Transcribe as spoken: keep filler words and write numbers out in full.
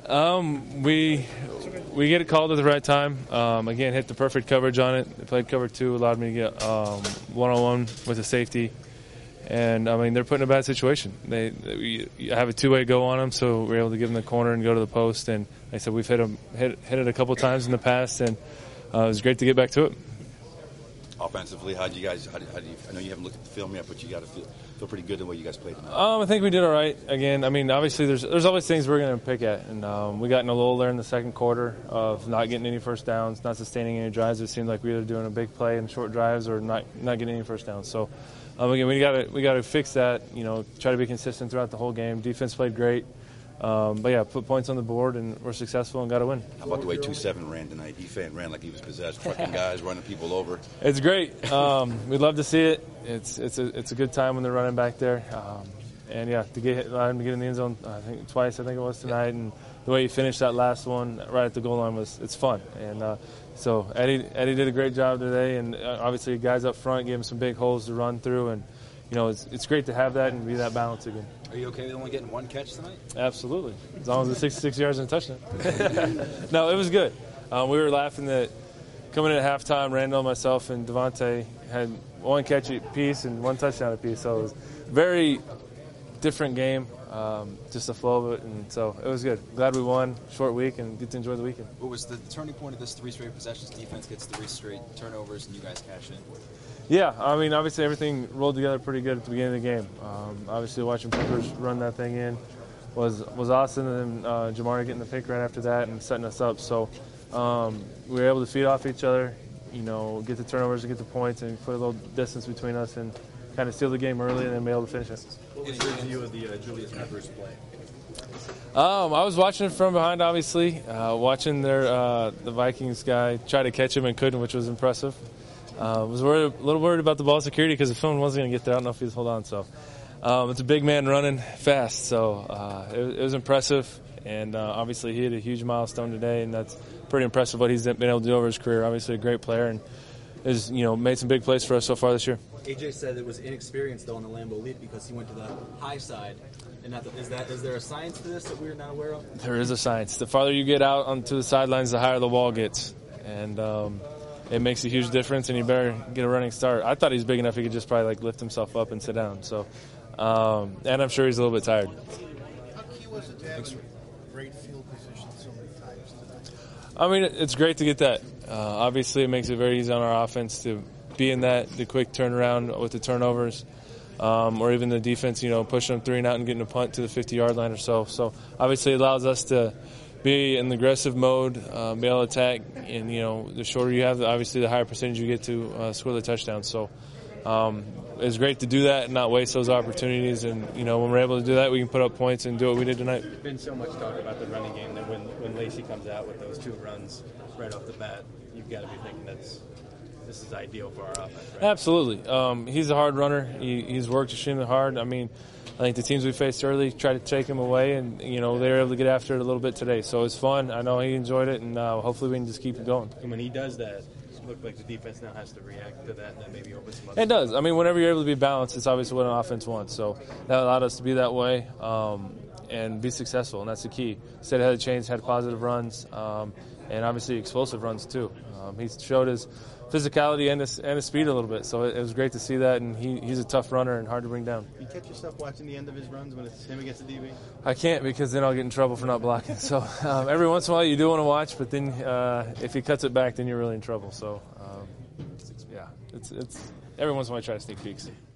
Um, we we get it called at the right time. Um, again, hit the perfect coverage on it. They played cover two, allowed me to get um, one-on-one with a safety. And, I mean, they're put in a bad situation. They, they you have a two-way go on them, so we're able to give them the corner and go to the post. And like I said, we've hit, them, hit, hit it a couple times in the past, and uh, it was great to get back to it. Offensively, how do you guys? How do, how do you, I know you haven't looked at the film yet, but you got to feel, feel pretty good the way you guys played tonight. Um, I think we did all right. Again, I mean, obviously, there's there's always things we're going to pick at, and um, we got in a lull there in the second quarter of not getting any first downs, not sustaining any drives. It seemed like we were doing a big play in short drives or not not getting any first downs. So, um, again, we got to we got to fix that. You know, try to be consistent throughout the whole game. Defense played great. Um, but, yeah, put points on the board, and we're successful and got to win. How about the way two seven ran tonight? He ran like he was possessed, trucking guys, running people over. It's great. Um, we'd love to see it. It's it's a it's a good time when they're running back there. Um, and, yeah, to get allow him to get in the end zone, I think twice, I think it was tonight. And the way he finished that last one right at the goal line was it's fun. And uh, so Eddie Eddie did a great job today. And, uh, obviously, guys up front gave him some big holes to run through. And, you know, it's, it's great to have that and be that balance again. Are you okay with only getting one catch tonight? Absolutely. As long as it's sixty-six yards and a touchdown. No, it was good. Um, we were laughing that coming in at halftime, Randall, myself, and Devontae had one catch apiece and one touchdown apiece. So it was a very different game, um, just the flow of it. And so it was good. Glad we won. Short week and get to enjoy the weekend. What was the turning point of this three straight possessions? Defense gets three straight turnovers and you guys cash in. Yeah, I mean, obviously everything rolled together pretty good at the beginning of the game. Um, obviously watching Peppers run that thing in was was awesome, and then uh, Jamari getting the pick right after that and setting us up. So um, we were able to feed off each other, you know, get the turnovers and get the points and put a little distance between us and kind of steal the game early and then be able to finish it. What was your view of the uh, Julius Peppers play? Um, I was watching it from behind, obviously, uh, watching their uh, the Vikings guy try to catch him and couldn't, which was impressive. I uh, was worried, a little worried about the ball security because the phone wasn't going to get there. I don't know if he was hold on. So um, it's a big man running fast. So uh, it, it was impressive. And uh, obviously he hit a huge milestone today, and that's pretty impressive what he's been able to do over his career. Obviously a great player and has, you know, made some big plays for us so far this year. A J said it was inexperienced, though, on the Lambeau Leap because he went to the high side. And not the, is, that, is there a science to this that we're not aware of? There is a science. The farther you get out onto the sidelines, the higher the wall gets. And um, it makes a huge difference, and you better get a running start. I thought he was big enough he could just probably like lift himself up and sit down. So, um, and I'm sure he's a little bit tired. How key was it to have a great field position so many times tonight? I mean, it's great to get that. Uh, obviously, it makes it very easy on our offense to be in that, the quick turnaround with the turnovers, um, or even the defense, you know, pushing them three and out and getting a punt to the fifty-yard line or so. So, obviously, it allows us to be in the aggressive mode, uh, be able to attack, and, you know, the shorter you have, obviously, the higher percentage you get to uh, score the touchdown. So um, it's great to do that and not waste those opportunities. And, you know, when we're able to do that, we can put up points and do what we did tonight. There's been so much talk about the running game that when, when Lacey comes out with those two runs right off the bat, you've got to be thinking that's this is ideal for our offense, right? Absolutely. Um, he's a hard runner. He, he's worked extremely hard. I mean, I think the teams we faced early tried to take him away, and, you know, they were able to get after it a little bit today. So it's fun. I know he enjoyed it, and uh, hopefully we can just keep it going. And when he does that, it looks like the defense now has to react to that and then maybe open some other It does. I mean, whenever you're able to be balanced, it's obviously what an offense wants. So that allowed us to be that way um, and be successful, and that's the key. Instead of had chains, had positive runs, um, and obviously explosive runs too. Um, he showed his physicality and his, and his speed a little bit, so it, it was great to see that, and he, he's a tough runner and hard to bring down. You catch yourself watching the end of his runs when it's him against the D B? I can't, because then I'll get in trouble for not blocking. So um, every once in a while you do want to watch, but then uh, if he cuts it back, then you're really in trouble. So um, yeah, it's, it's every once in a while I try to sneak peeks.